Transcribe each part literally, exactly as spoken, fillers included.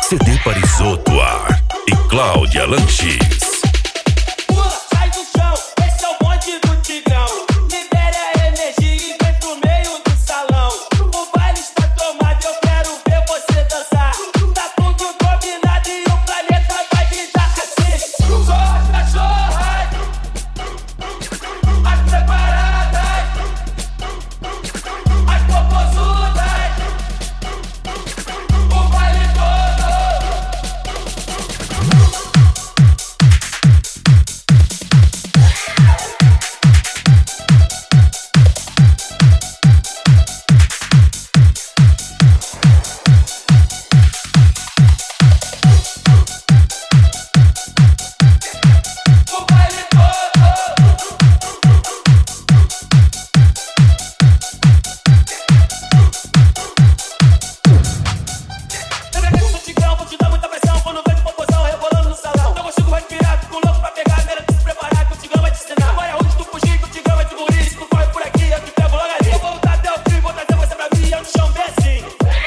C D para Isoto Ar e Cláudia Lanches. Sai do chão, esse é o bonde do Tigrão. Libere a energia e vem pro meio do salão. O baile está tomado, eu quero ver você dançar. Tá tudo combinado e o planeta vai gritar assim. Zorra, cachorra, as preparadas, as popozudas, o baile todo.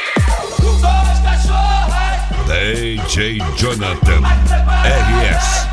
D J Jonathan R S